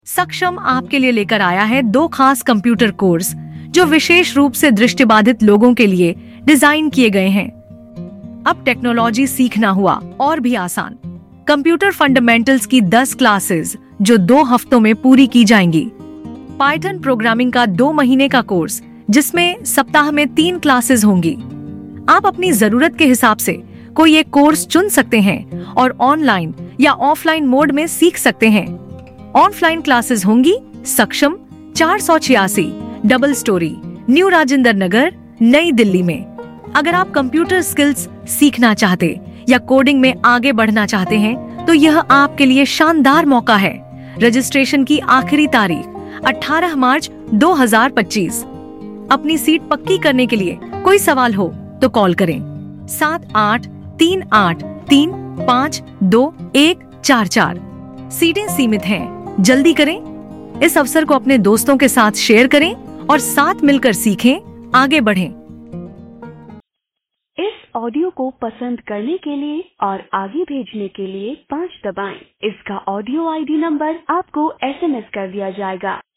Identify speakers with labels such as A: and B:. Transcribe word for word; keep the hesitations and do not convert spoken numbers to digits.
A: सक्षम आपके लिए लेकर आया है दो खास कंप्यूटर कोर्स जो विशेष रूप से दृष्टिबाधित लोगों के लिए डिजाइन किए गए हैं। अब टेक्नोलॉजी सीखना हुआ और भी आसान। कंप्यूटर फंडामेंटल्स की दस क्लासेस जो दो हफ्तों में पूरी की जाएंगी। पाइथन प्रोग्रामिंग का दो महीने का कोर्स जिसमें सप्ताह में तीन क्लासेस होंगी। आप अपनी जरूरत के हिसाब से कोई एक कोर्स चुन सकते हैं और ऑनलाइन या ऑफलाइन मोड में सीख सकते हैं। ऑफलाइन क्लासेस होंगी सक्षम चार सौ छियासी double story, new Rajendra Nagar, नई दिल्ली में। अगर आप कंप्यूटर स्किल्स सीखना चाहते या कोडिंग में आगे बढ़ना चाहते हैं तो यह आपके लिए शानदार मौका है। रजिस्ट्रेशन की आखिरी तारीख अठारह मार्च दो हज़ार पच्चीस। अपनी सीट पक्की करने के लिए कोई सवाल हो तो कॉल करें सात आठ तीन आठ तीन पाँच दो एक चार चार। सीटें सीमित हैं, जल्दी करें। इस अवसर को अपने दोस्तों के साथ शेयर करें और साथ मिलकर सीखें, आगे बढ़ें।
B: इस ऑडियो को पसंद करने के लिए और आगे भेजने के लिए पाँच दबाएं। इसका ऑडियो आईडी नंबर आपको एसएमएस कर दिया जाएगा।